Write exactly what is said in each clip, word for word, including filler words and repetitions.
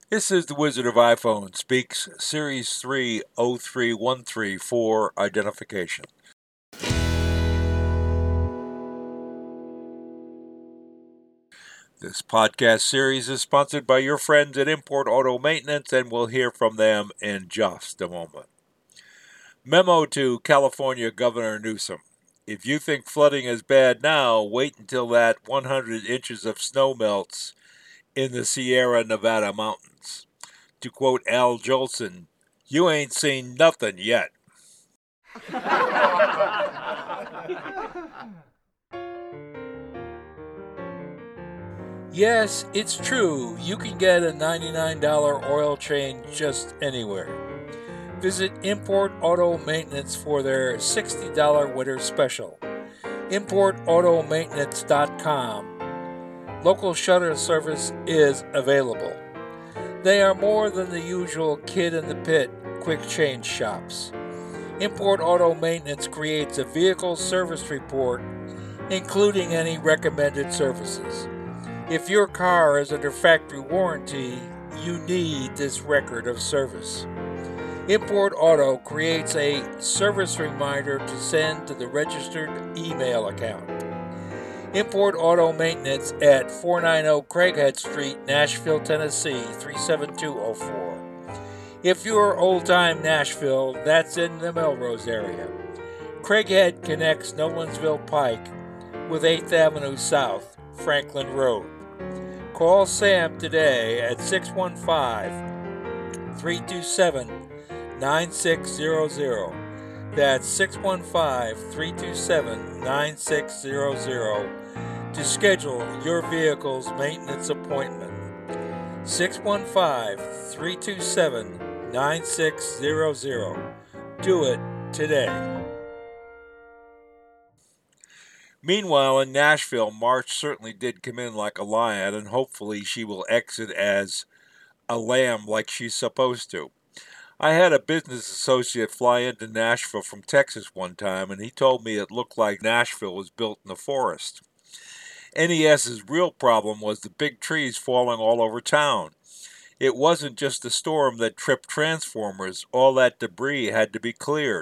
This is the Wizard of iPhone Speaks, Series three oh three one three for identification. This podcast series is sponsored by your friends at Import Auto Maintenance, and we'll hear from them in just a moment. Memo to California Governor Newsom. If you think flooding is bad now, wait until that one hundred inches of snow melts in the Sierra Nevada mountains. To quote Al Jolson, you ain't seen nothing yet. Yes, it's true. You can get a ninety-nine dollars oil change just anywhere. Visit Import Auto Maintenance for their sixty dollars winter special. import auto maintenance dot com. Local shutter service is available. They are more than the usual kid in the pit quick change shops. Import Auto Maintenance creates a vehicle service report, including any recommended services. If your car is under factory warranty, you need this record of service. Import Auto creates a service reminder to send to the registered email account. Import Auto Maintenance at four ninety Craighead Street, Nashville, Tennessee, three seven two oh four. If you're old-time Nashville, that's in the Melrose area. Craighead connects Nolensville Pike with eighth Avenue South, Franklin Road. Call Sam today at six one five, three two seven, nine six zero zero. That's six one five, three two seven, nine six zero zero to schedule your vehicle's maintenance appointment. six one five, three two seven, nine six zero zero. Do it today. Meanwhile, in Nashville, March certainly did come in like a lion, and hopefully she will exit as a lamb like she's supposed to. I had a business associate fly into Nashville from Texas one time, and he told me it looked like Nashville was built in the forest. NES's real problem was the big trees falling all over town. It wasn't just a storm that tripped transformers. All that debris had to be cleared.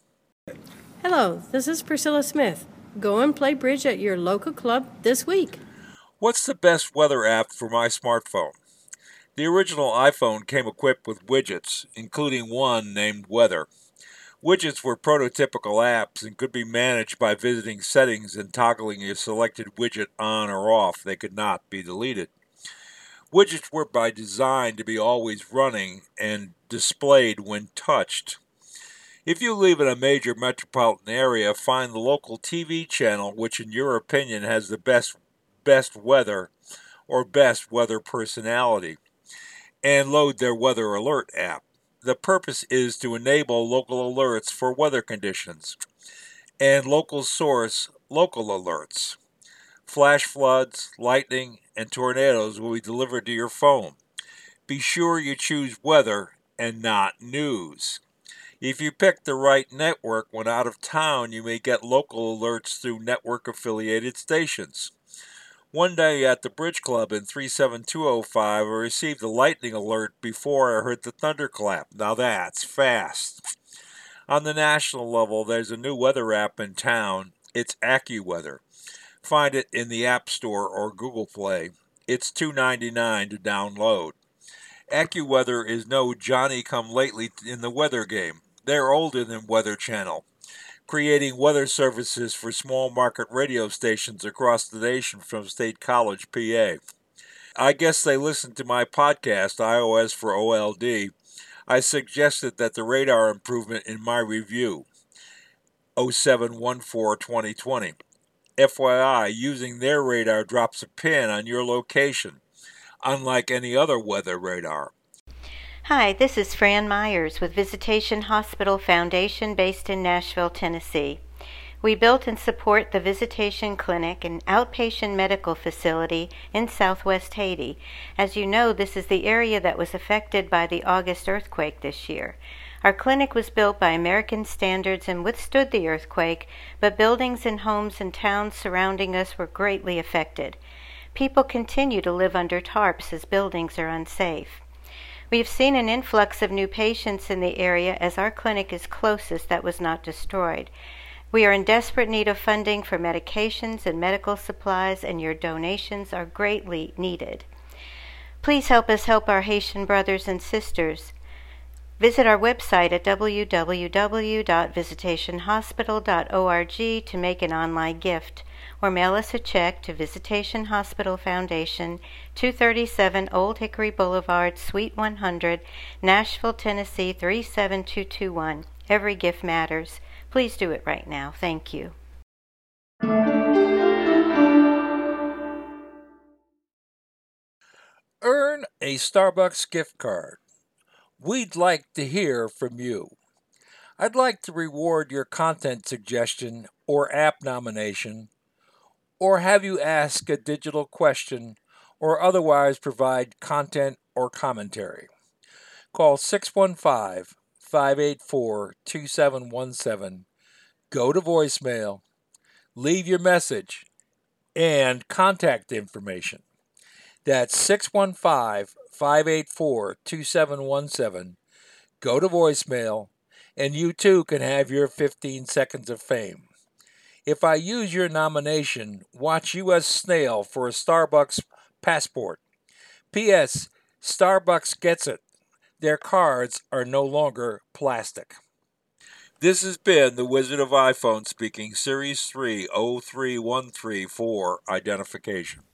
Hello, this is Priscilla Smith. Go and play bridge at your local club this week. What's the best weather app for my smartphone? The original iPhone came equipped with widgets, including one named Weather. Widgets were prototypical apps and could be managed by visiting settings and toggling your selected widget on or off. They could not be deleted. Widgets were by design to be always running and displayed when touched. If you live in a major metropolitan area, find the local T V channel which in your opinion has the best best weather or best weather personality, and load their weather alert app. The purpose is to enable local alerts for weather conditions and local source local alerts. Flash floods, lightning, and tornadoes will be delivered to your phone. Be sure you choose weather and not news. If you pick the right network when out of town, you may get local alerts through network-affiliated stations. One day at the Bridge Club in three seven two oh five, I received a lightning alert before I heard the thunderclap. Now that's fast. On the national level, there's a new weather app in town. It's AccuWeather. Find it in the App Store or Google Play. It's two dollars and ninety-nine cents to download. AccuWeather is no Johnny-come-lately in the weather game. They're older than Weather Channel, creating weather services for small market radio stations across the nation from State College, P A. I guess they listened to my podcast, iOS for O L D. I suggested that the radar improvement in my review, oh seven one four twenty twenty. F Y I, using their radar drops a pin on your location, unlike any other weather radar. Hi, this is Fran Myers with Visitation Hospital Foundation based in Nashville, Tennessee. We built and support the Visitation Clinic, an outpatient medical facility in southwest Haiti. As you know, this is the area that was affected by the August earthquake this year. Our clinic was built by American standards and withstood the earthquake, but buildings and homes and towns surrounding us were greatly affected. People continue to live under tarps as buildings are unsafe. We've seen an influx of new patients in the area as our clinic is closest that was not destroyed. We are in desperate need of funding for medications and medical supplies, and your donations are greatly needed. Please help us help our Haitian brothers and sisters. Visit our website at w w w dot visitation hospital dot org to make an online gift, or mail us a check to Visitation Hospital Foundation, two thirty-seven Old Hickory Boulevard, Suite one hundred, Nashville, Tennessee three seven two two one. Every gift matters. Please do it right now. Thank you. Earn a Starbucks gift card. We'd like to hear from you. I'd like to reward your content suggestion or app nomination, or have you ask a digital question, or otherwise provide content or commentary. Call six one five, five eight four, two seven one seven, go to voicemail, leave your message, and contact information. That's six one five, five eight four, two seven one seven. Go to voicemail, and you too can have your fifteen seconds of fame. If I use your nomination, watch U S Snail for a Starbucks passport. P S. Starbucks gets it. Their cards are no longer plastic. This has been the Wizard of iPhone speaking, Series three oh three one three for identification.